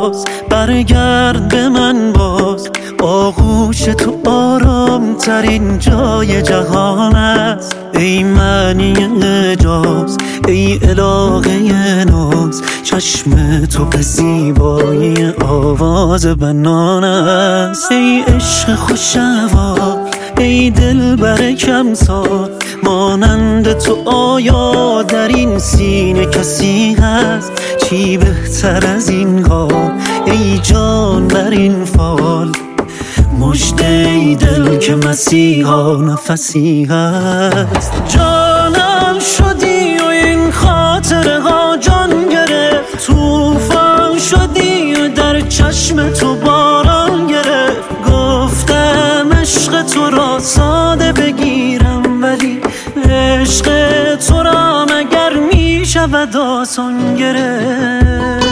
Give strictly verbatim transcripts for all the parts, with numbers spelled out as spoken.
باز برگرد به من باز. آغوش تو آرام ترین جای جهان است. ای معنی اعجاز، ای الهه ناز، چشم تو به زیبایی آواز بنان است. ای عشق خوش‌هوا، ای دلبر کم سال، مانند تو آیا در این سینه کسی هست؟ چی بهتر از این کار ای جان بر این فال؟ مژده ای دل که مسیحا نفسی هست. جانم شدی و این خاطره ها جان گرفت، طوفان شدی و در چشم تو باران گرفت. گفتم عشق تو را ساده بگیرم، ولی عشق تو را مگر می شود آسان گرفت؟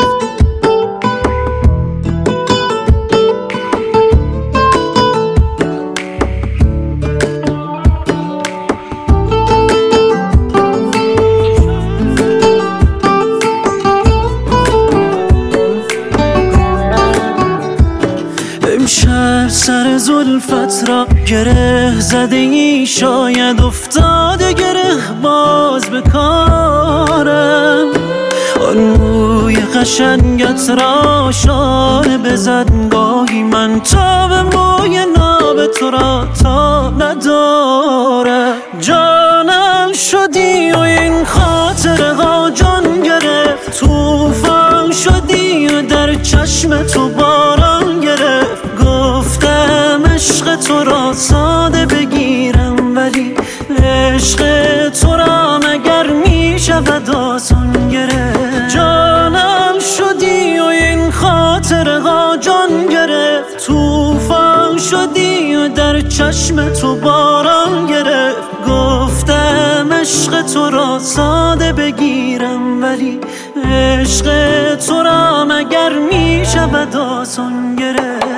امشب سر زلفت را گره زده ای، شاید افتاده گره باز به کارم. آن موی قشنگت را شانه بزد گاهی، من تا به موی ناب تو را تا ندارم. جانم شدی و این خاطره ها جان گرفت، طوفان شدی و در چشم تو باران گرفت. گفتم عشق تو را ساده بگیرم، ولی عشق تو را مگر می شود آسان گرفت؟ جانم شدی و این خاطره ها جان گرفت، طوفان شدی و در چشم تو باران گرفت. گفتم عشق تو را ساده بگیرم، ولی عشق تو را مگر می شود آسان گرفت؟